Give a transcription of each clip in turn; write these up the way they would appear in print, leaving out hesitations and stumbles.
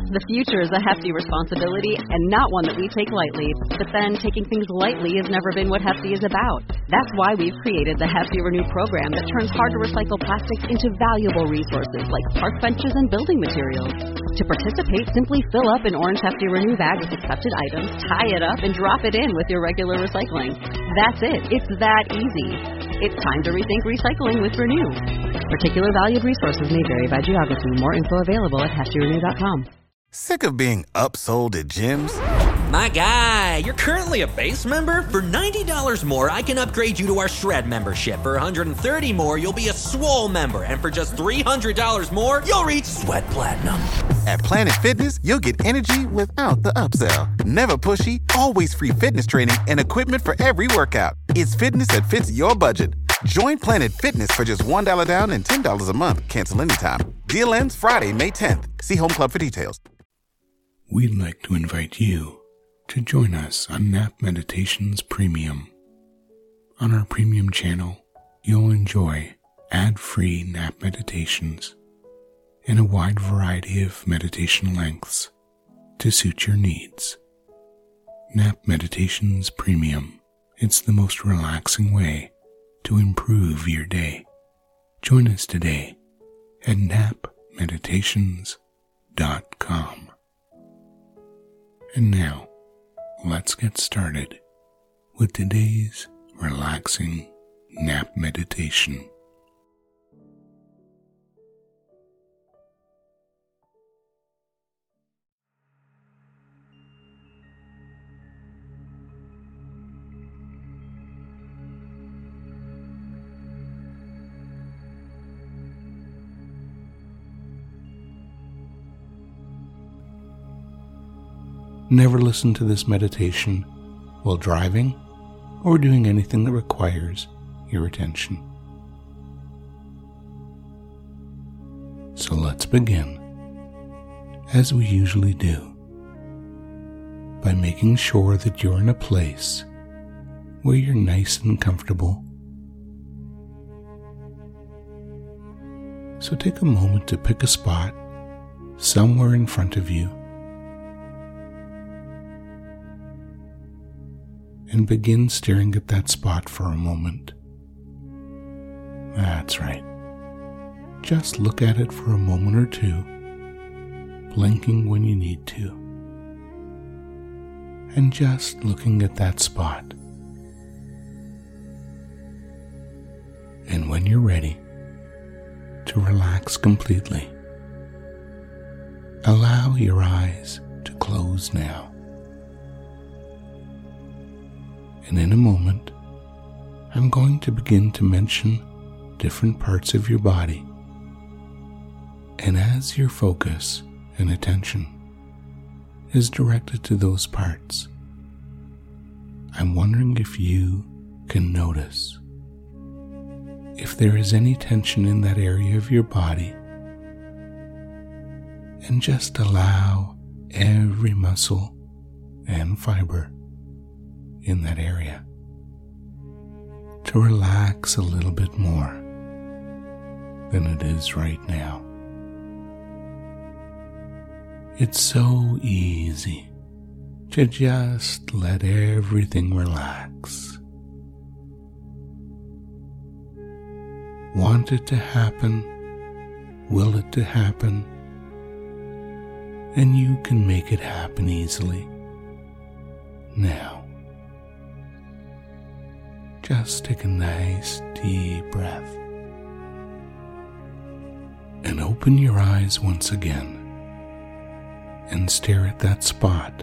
The future is a hefty responsibility and not one that we take lightly. But then taking things lightly has never been what Hefty is about. That's why we've created the Hefty Renew program that turns hard-to-recycle plastics into valuable resources like park benches and building materials. To participate, simply fill up an orange Hefty Renew bag with accepted items, tie it up, and drop it in with your regular recycling. That's it. It's that easy. It's time to rethink recycling with Renew. Particular valued resources may vary by geography. More info available at heftyrenew.com. Sick of being upsold at gyms? My guy, you're currently a base member? For $90 more, I can upgrade you to our Shred membership. For $130 more, you'll be a Swole member. And for just $300 more, you'll reach Sweat Platinum. At Planet Fitness, you'll get energy without the upsell. Never pushy, always free fitness training and equipment for every workout. It's fitness that fits your budget. Join Planet Fitness for just $1 down and $10 a month. Cancel anytime. Deal ends Friday, May 10th. See Home Club for details. We'd like to invite you to join us on Nap Meditations Premium. On our premium channel, you'll enjoy ad-free nap meditations in a wide variety of meditation lengths to suit your needs. Nap Meditations Premium. It's the most relaxing way to improve your day. Join us today at napmeditations.com. And now, let's get started with today's relaxing nap meditation. Never listen to this meditation while driving or doing anything that requires your attention. So let's begin, as we usually do, by making sure that you're in a place where you're nice and comfortable. So take a moment to pick a spot somewhere in front of you and begin staring at that spot for a moment. That's right. Just look at it for a moment or two, blinking when you need to, and just looking at that spot. And when you're ready to relax completely, allow your eyes to close now. And in a moment, I'm going to begin to mention different parts of your body. And as your focus and attention is directed to those parts, I'm wondering if you can notice if there is any tension in that area of your body, and just allow every muscle and fiber in that area to relax a little bit more than it is right now. It's so easy to just let everything relax. Want it to happen, will it to happen, and you can make it happen easily. Now, just take a nice deep breath and open your eyes once again and stare at that spot.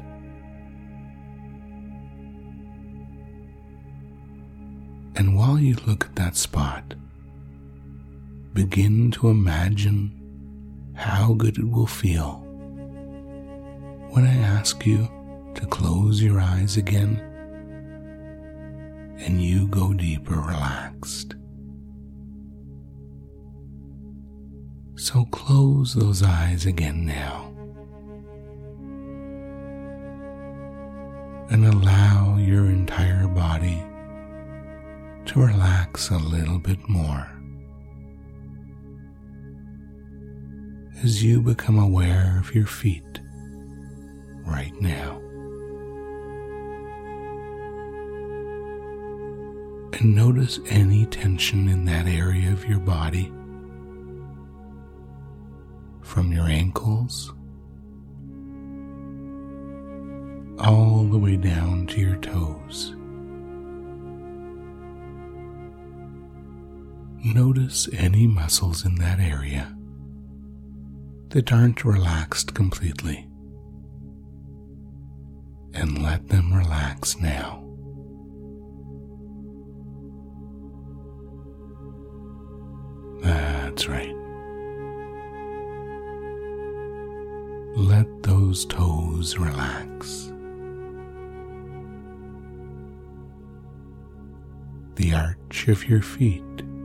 And while you look at that spot, begin to imagine how good it will feel when I ask you to close your eyes again and you go deeper relaxed. So close those eyes again now and allow your entire body to relax a little bit more as you become aware of your feet right now. And notice any tension in that area of your body, from your ankles all the way down to your toes. Notice any muscles in that area that aren't relaxed completely, and let them relax now. That's right. Let those toes relax. The arch of your feet,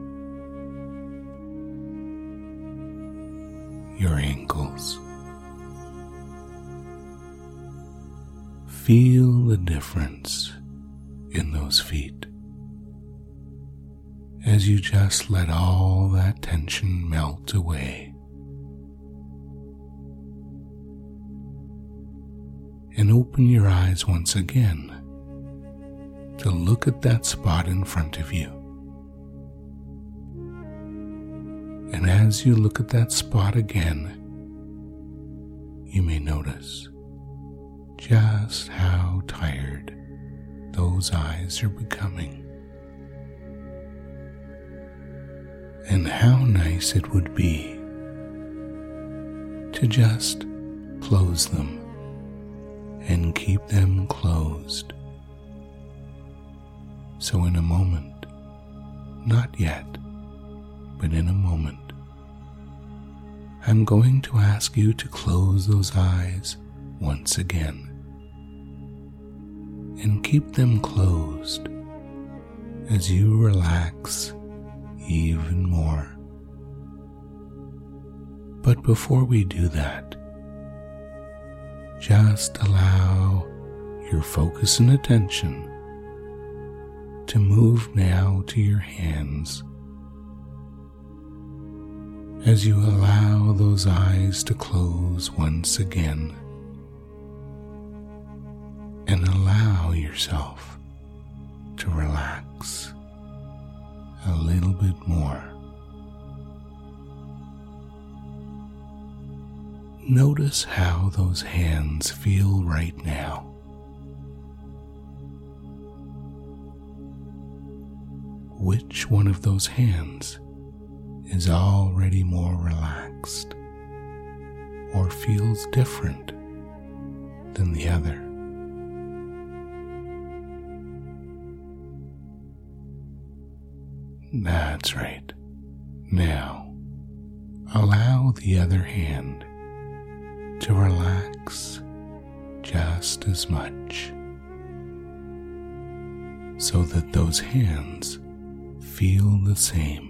your ankles. Feel the difference in those feet as you just let all that tension melt away. And open your eyes once again to look at that spot in front of you. And as you look at that spot again, you may notice just how tired those eyes are becoming. And how nice it would be to just close them and keep them closed. So in a moment, not yet, but in a moment, I'm going to ask you to close those eyes once again and keep them closed as you relax even more. But before we do that, just allow your focus and attention to move now to your hands as you allow those eyes to close once again, and allow yourself to relax a little bit more. Notice how those hands feel right now. Which one of those hands is already more relaxed or feels different than the other? That's right. Now, allow the other hand to relax just as much, so that those hands feel the same.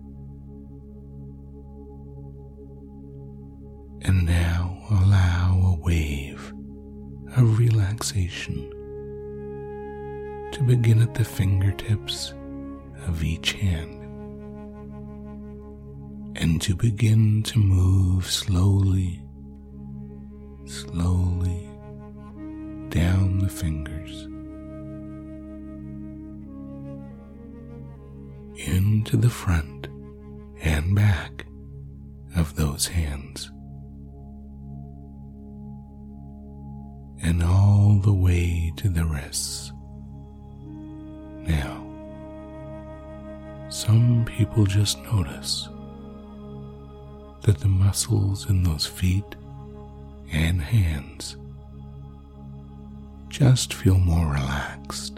And now allow a wave of relaxation to begin at the fingertips of each hand, and to begin to move slowly down the fingers into the front and back of those hands, and all the way to the wrists. Now, some people just notice that the muscles in those feet and hands just feel more relaxed,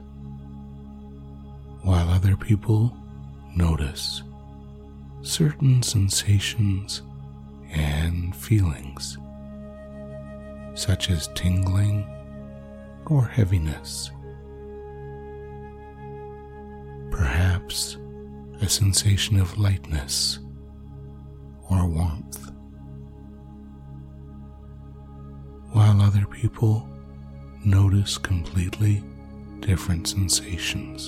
while other people notice certain sensations and feelings, such as tingling or heaviness, perhaps a sensation of lightness or warmth, while other people notice completely different sensations.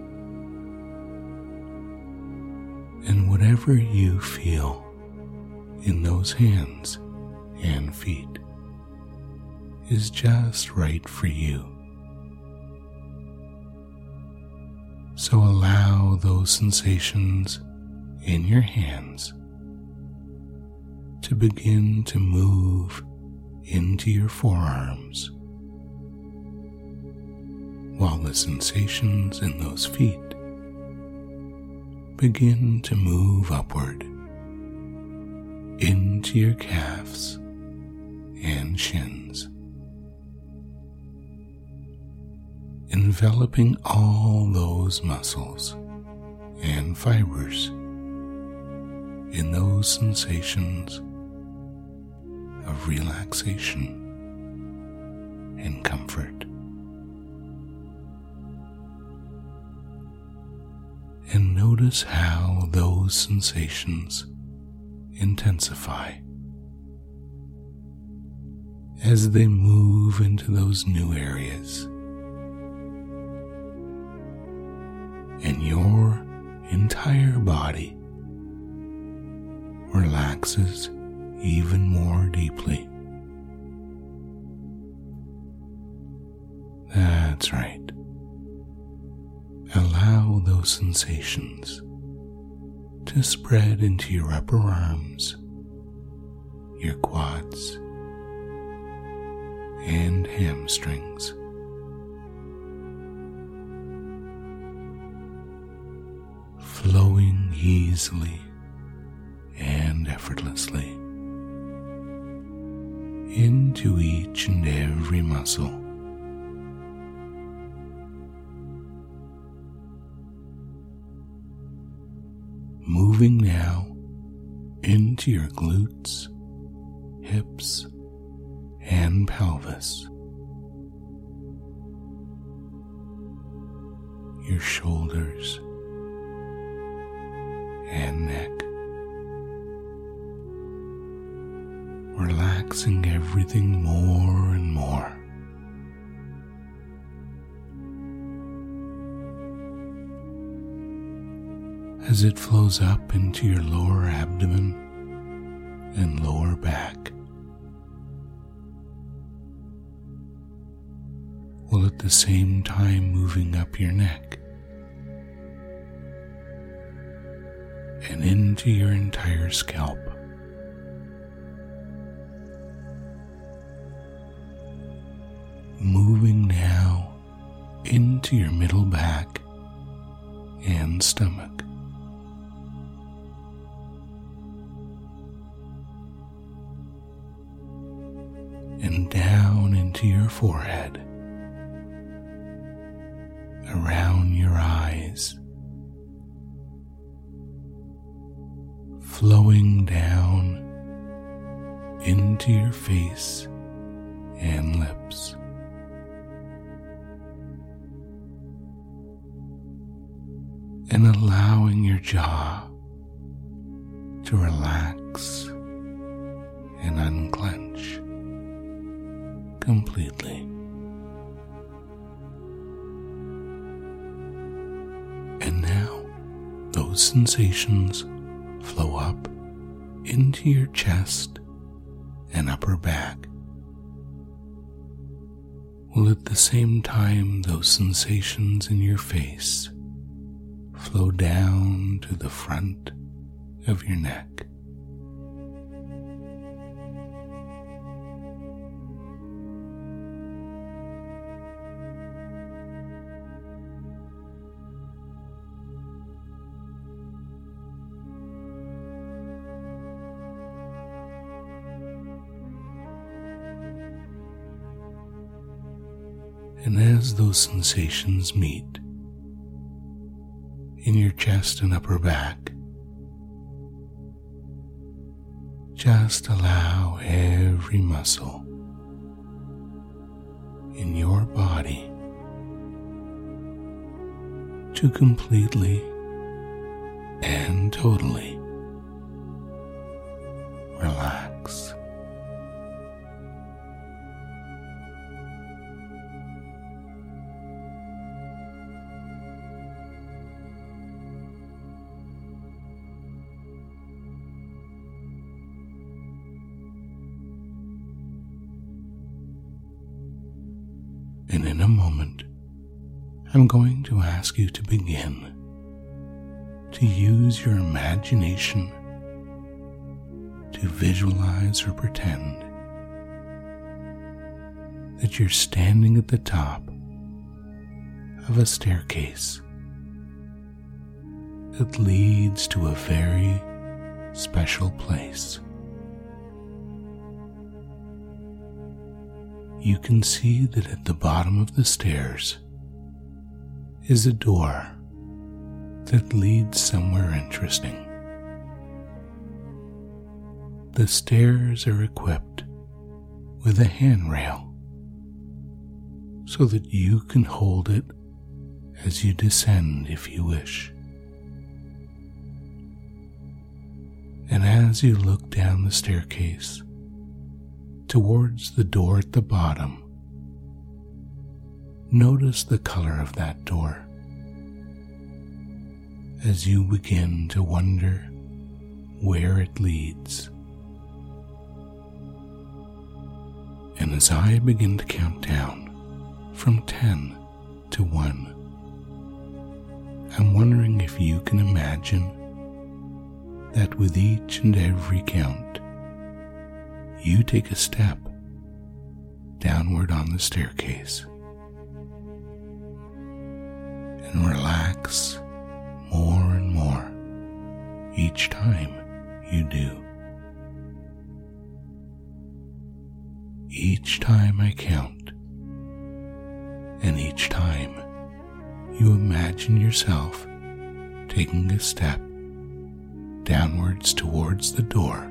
And whatever you feel in those hands and feet is just right for you. So allow those sensations in your hands to begin to move into your forearms, while the sensations in those feet begin to move upward into your calves and shins, enveloping all those muscles and fibers in those sensations of relaxation and comfort. And notice how those sensations intensify as they move into those new areas, and your entire body relaxes even more deeply. That's right. Allow those sensations to spread into your upper arms, your quads, and hamstrings. Flowing easily and effortlessly into each and every muscle. Moving now into your glutes, hips, and pelvis, your shoulders and neck, relaxing everything more and more. As it flows up into your lower abdomen and lower back, while at the same time moving up your neck and into your entire scalp. Moving now into your middle back and stomach. And down into your forehead, around your eyes, flowing down into your face and lips. And allowing your jaw to relax and unclench completely. And now those sensations flow up into your chest and upper back, while at the same time those sensations in your face flow down to the front of your neck. And as those sensations meet in your chest and upper back, just allow every muscle in your body to completely and totally relax. And in a moment, I'm going to ask you to begin to use your imagination to visualize or pretend that you're standing at the top of a staircase that leads to a very special place. You can see that at the bottom of the stairs is a door that leads somewhere interesting. The stairs are equipped with a handrail so that you can hold it as you descend if you wish. And as you look down the staircase towards the door at the bottom, notice the color of that door as you begin to wonder where it leads. And as I begin to count down from 10 to 1, I'm wondering if you can imagine that with each and every count, you take a step downward on the staircase and relax more and more each time you do. Each time I count, and each time you imagine yourself taking a step downwards towards the door,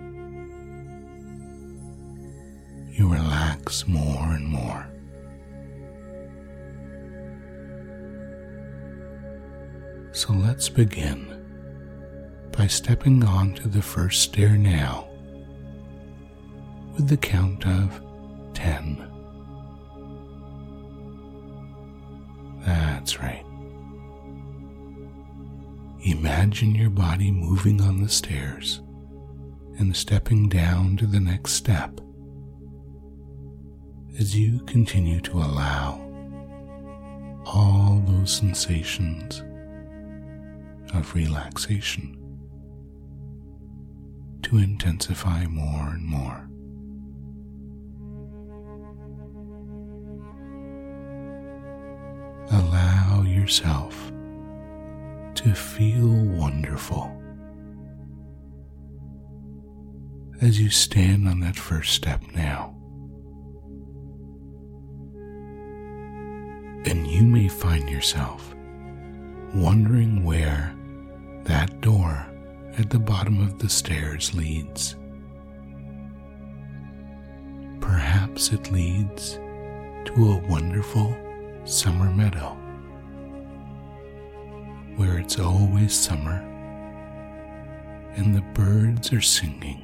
you relax more and more. So let's begin by stepping onto the first stair now with the count of 10. That's right. Imagine your body moving on the stairs and stepping down to the next step as you continue to allow all those sensations of relaxation to intensify more and more. Allow yourself to feel wonderful as you stand on that first step now. And you may find yourself wondering where that door at the bottom of the stairs leads. Perhaps it leads to a wonderful summer meadow where it's always summer and the birds are singing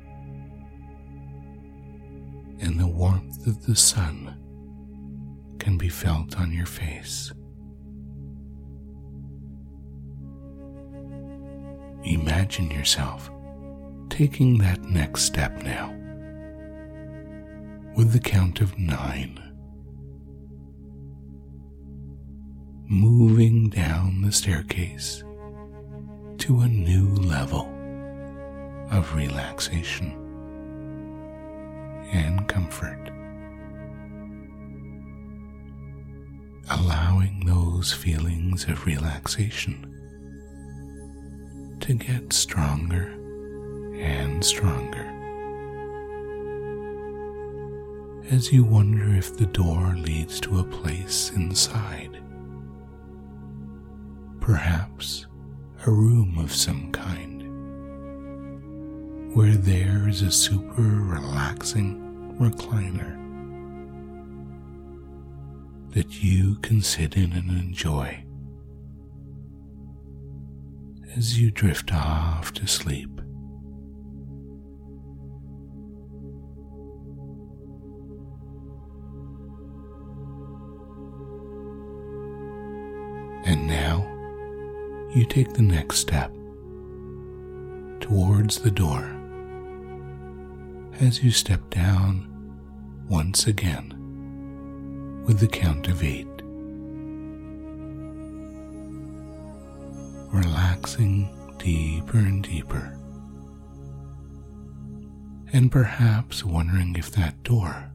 and the warmth of the sun can be felt on your face. Imagine yourself taking that next step now with the count of 9. Moving down the staircase to a new level of relaxation and comfort. Allowing those feelings of relaxation to get stronger and stronger as you wonder if the door leads to a place inside. Perhaps a room of some kind, where there is a super relaxing recliner that you can sit in and enjoy as you drift off to sleep. And now, you take the next step towards the door as you step down once again with the count of 8. Relaxing deeper and deeper, and perhaps wondering if that door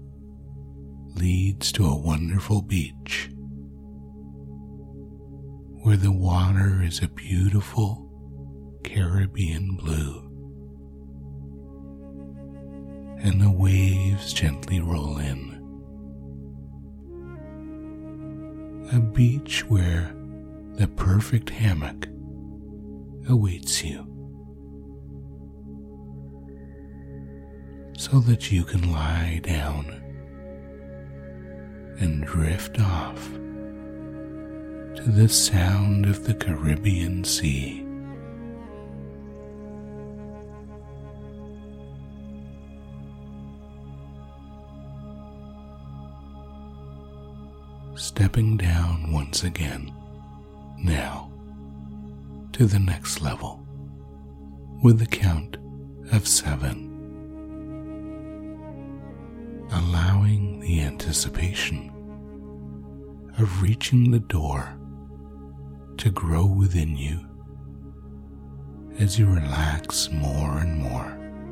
leads to a wonderful beach where the water is a beautiful Caribbean blue and the waves gently roll in. A beach where the perfect hammock awaits you so that you can lie down and drift off to the sound of the Caribbean Sea. Stepping down once again, now to the next level with the count of 7. Allowing the anticipation of reaching the door to grow within you as you relax more and more.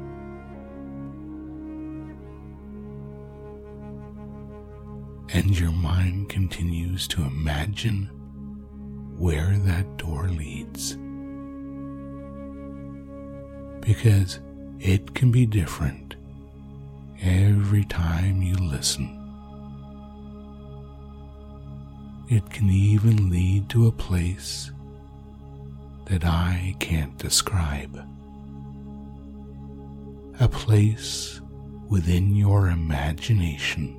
And your mind continues to imagine where that door leads, because it can be different every time you listen. It can even lead to a place that I can't describe, a place within your imagination,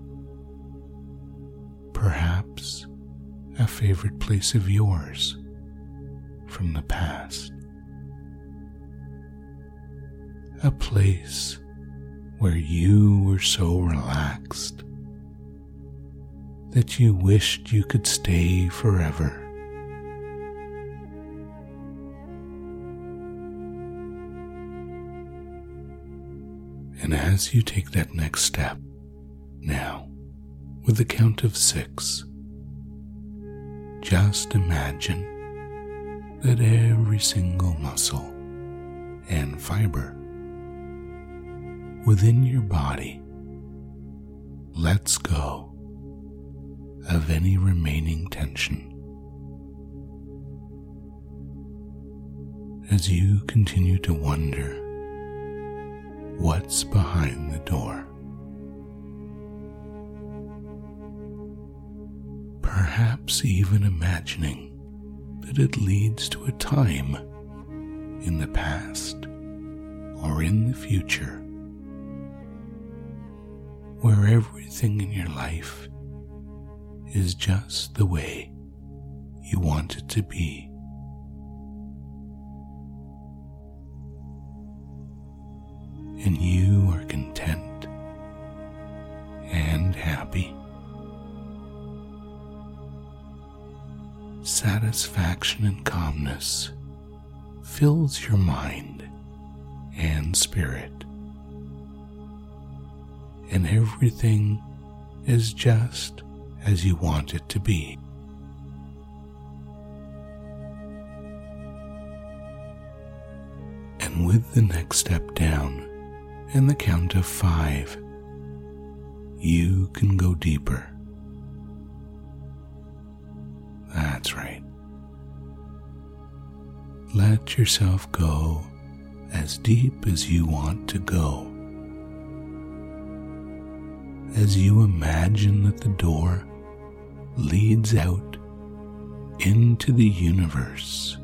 perhaps a favorite place of yours from the past, a place where you were so relaxed that you wished you could stay forever. And as you take that next step, now, with the count of 6, just imagine that every single muscle and fiber within your body lets go of any remaining tension. As you continue to wonder what's behind the door, perhaps even imagining that it leads to a time in the past or in the future where everything in your life is just the way you want it to be. And you are content and happy. Satisfaction and calmness fills your mind and spirit, and everything is just as you want it to be. And with the next step down and the count of 5, you can go deeper. That's right. Let yourself go as deep as you want to go. As you imagine that the door leads out into the universe,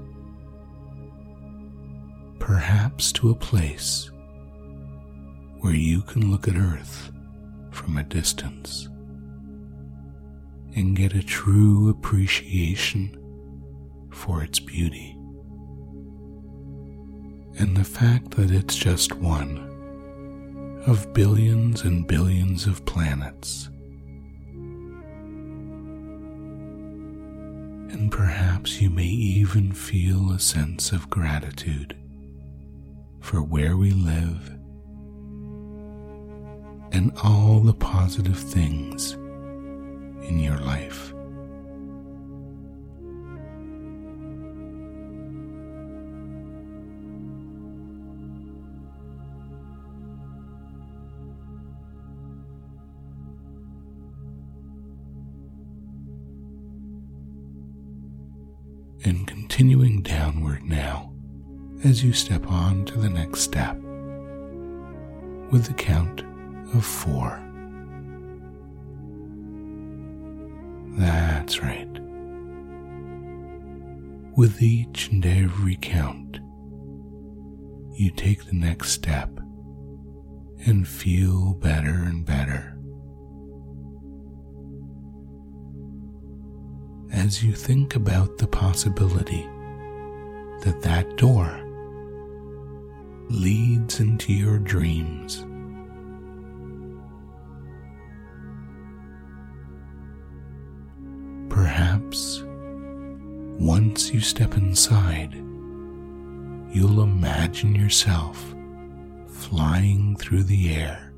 perhaps to a place where you can look at Earth from a distance and get a true appreciation for its beauty, and the fact that it's just one of billions and billions of planets. And perhaps you may even feel a sense of gratitude for where we live and all the positive things in your life. And continuing downward now as you step on to the next step with the count of 4. That's right. With each and every count, you take the next step and feel better and better. As you think about the possibility that that door leads into your dreams, perhaps once you step inside, you'll imagine yourself flying through the air,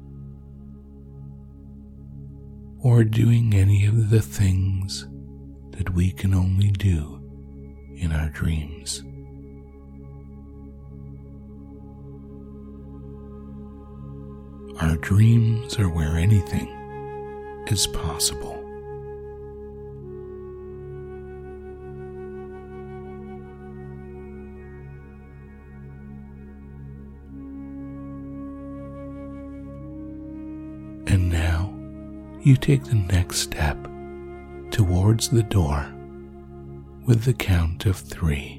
or doing any of the things that we can only do in our dreams. Our dreams are where anything is possible. And now you take the next step towards the door with the count of 3.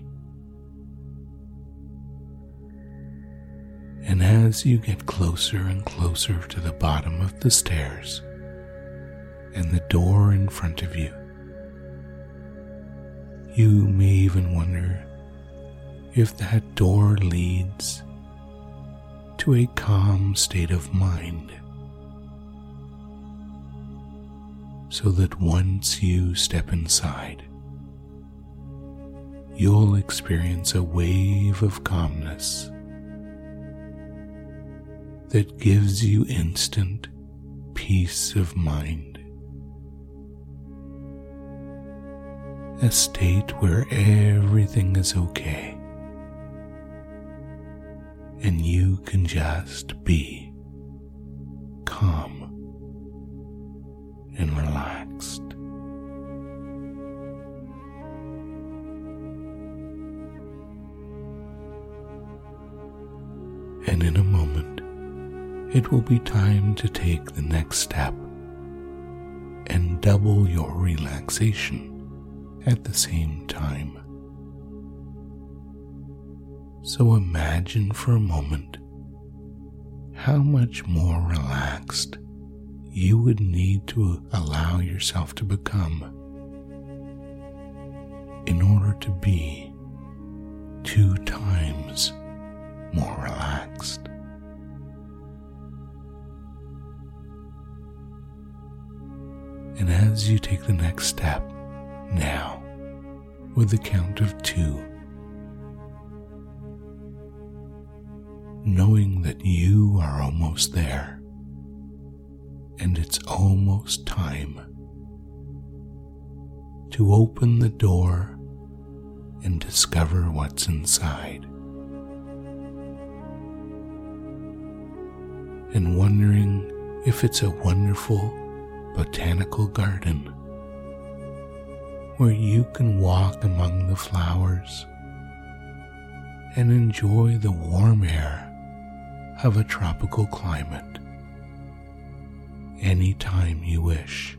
And as you get closer and closer to the bottom of the stairs and the door in front of you, you may even wonder if that door leads to a calm state of mind, so that once you step inside, you'll experience a wave of calmness that gives you instant peace of mind, a state where everything is okay and you can just be calm and relaxed. And in a moment, it will be time to take the next step and double your relaxation at the same time. So imagine for a moment how much more relaxed you would need to allow yourself to become in order to be 2 times more relaxed. And as you take the next step now with the count of 2, knowing that you are almost there and it's almost time to open the door and discover what's inside, and wondering if it's a wonderful botanical garden where you can walk among the flowers and enjoy the warm air of a tropical climate anytime you wish.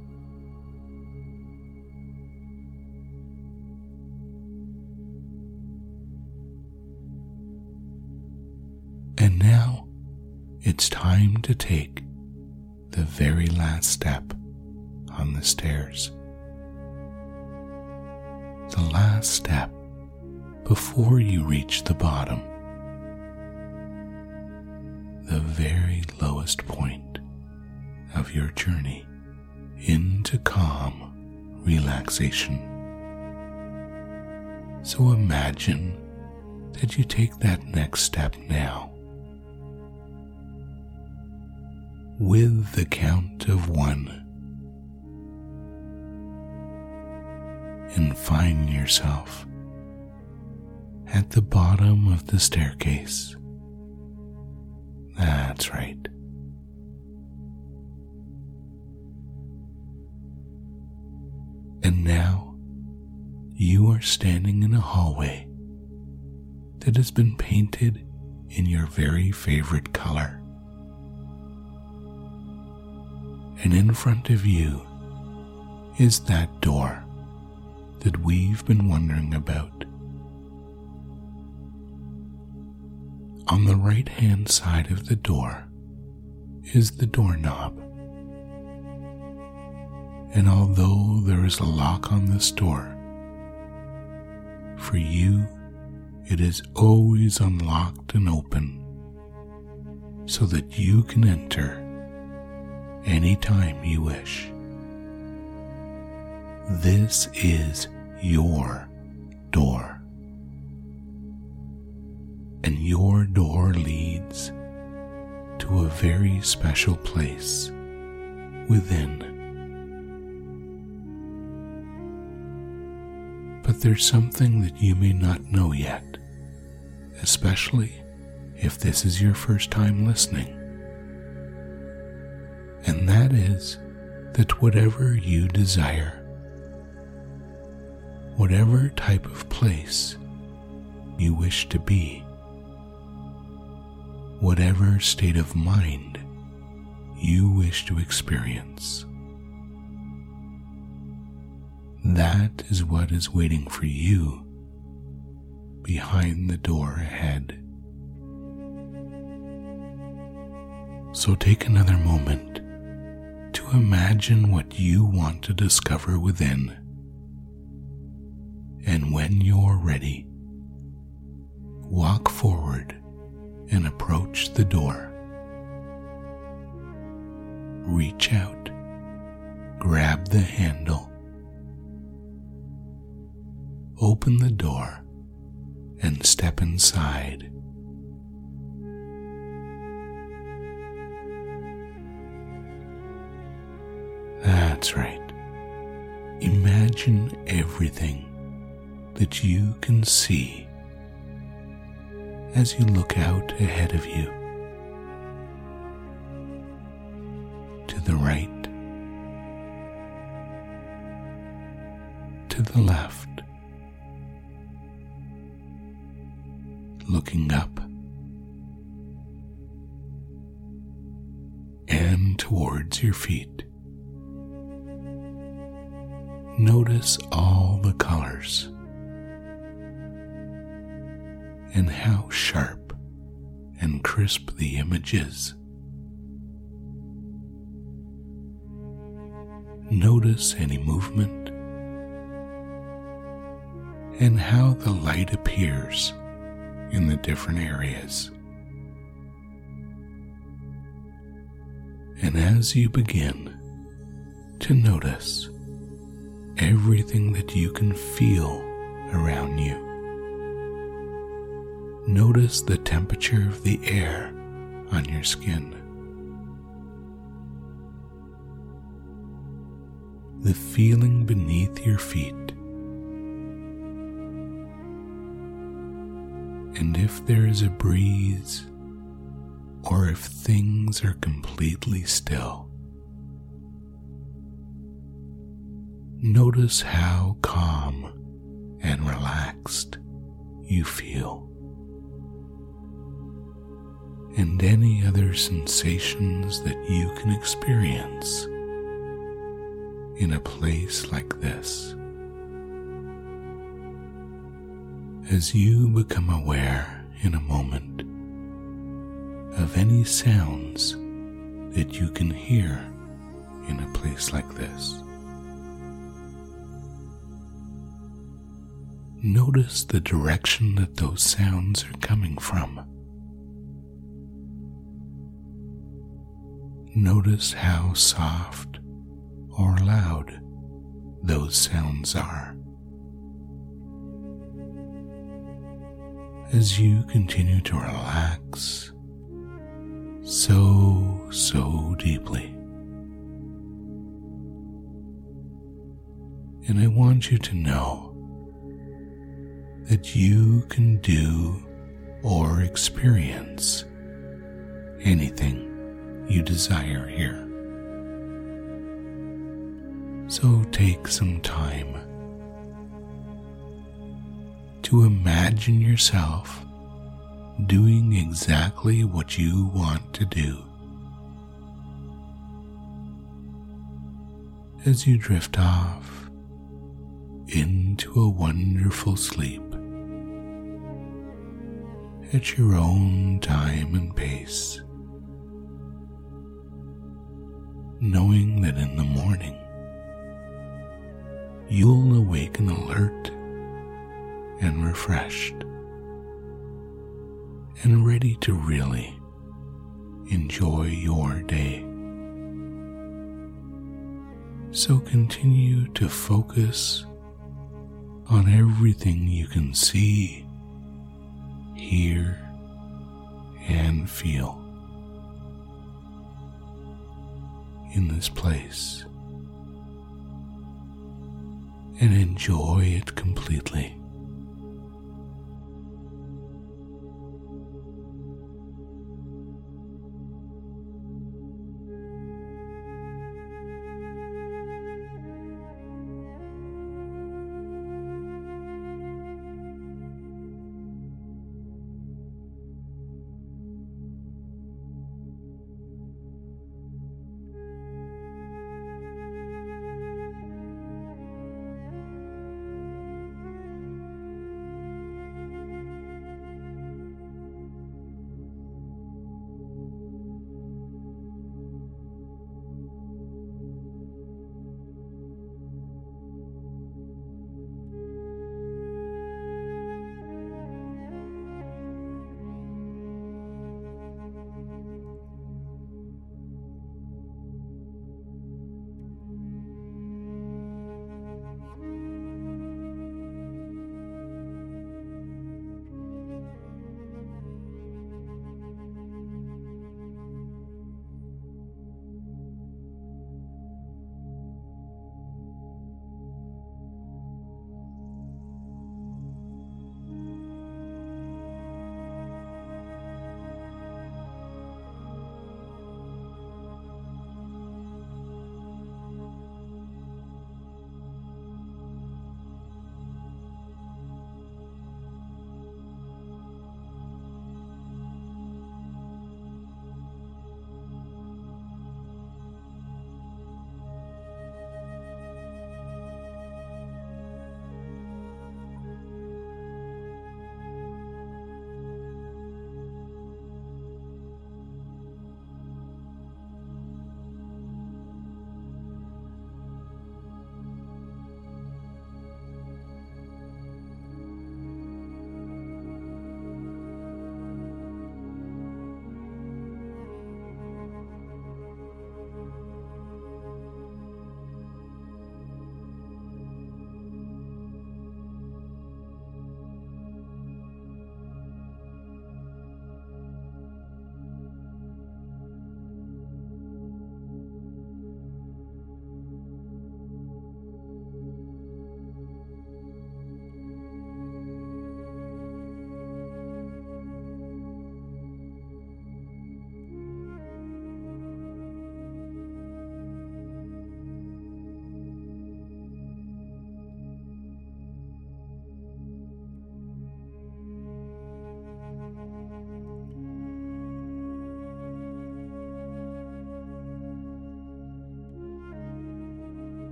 And now it's time to take the very last step on the stairs. The last step before you reach the bottom, the very lowest point of your journey into calm relaxation. So imagine that you take that next step now with the count of 1, and find yourself at the bottom of the staircase. That's right. And now you are standing in a hallway that has been painted in your very favorite color. And in front of you is that door that we've been wondering about. On the right-hand side of the door is the doorknob. And although there is a lock on this door, for you it is always unlocked and open so that you can enter anytime you wish. This is your door. And your door leads to a very special place within. But there's something that you may not know yet, especially if this is your first time listening. And that is that whatever you desire, whatever type of place you wish to be, whatever state of mind you wish to experience, that is what is waiting for you behind the door ahead. So take another moment to imagine what you want to discover within. And when you're ready, walk forward and approach the door. Reach out, grab the handle, open the door, and step inside. That's right. Imagine everything that you can see as you look out ahead of you. To the right, to the left, looking up and towards your feet. Notice all the colors and how sharp and crisp the image is. Notice any movement and how the light appears in the different areas. And as you begin to notice everything that you can feel around you, notice the temperature of the air on your skin, the feeling beneath your feet, and if there is a breeze or if things are completely still. Notice how calm and relaxed you feel, and any other sensations that you can experience in a place like this. As you become aware in a moment of any sounds that you can hear in a place like this, notice the direction that those sounds are coming from. Notice how soft or loud those sounds are. As you continue to relax so deeply, And I want you to know that you can do or experience anything you desire here. So take some time to imagine yourself doing exactly what you want to do. As you drift off into a wonderful sleep at your own time and pace, knowing that in the morning you'll awaken alert and refreshed and ready to really enjoy your day. So continue to focus on everything you can see, hear, and feel in this place, and enjoy it completely.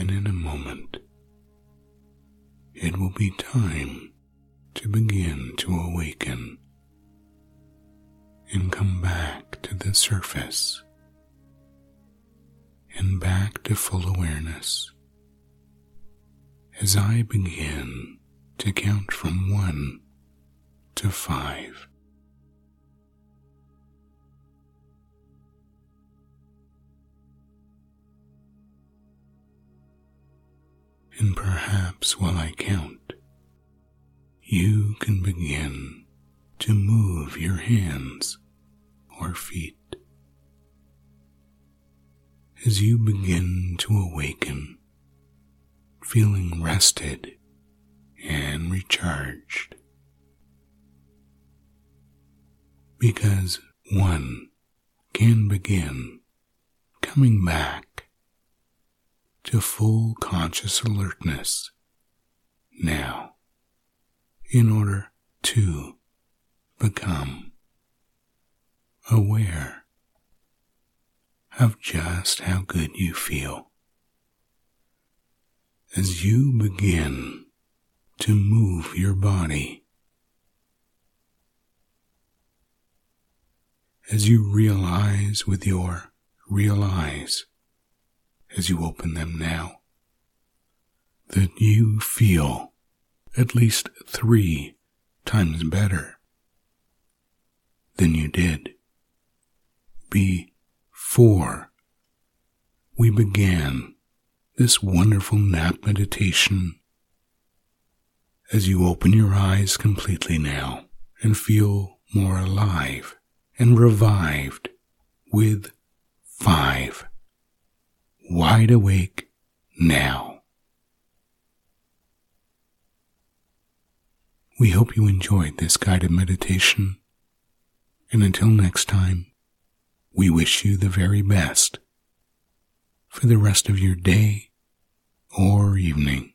And in a moment, it will be time to begin to awaken and come back to the surface and back to full awareness as I begin to count from 1 to 5. And perhaps while I count, you can begin to move your hands or feet. As you begin to awaken, feeling rested and recharged. Because one can begin coming back to full conscious alertness now in order to become aware of just how good you feel as you begin to move your body, as you realize with your real eyes, as you open them now, that you feel at least 3 times better than you did before we began this wonderful nap meditation. As you open your eyes completely now and feel more alive and revived with 5, wide awake now. We hope you enjoyed this guided meditation, and until next time, we wish you the very best for the rest of your day or evening.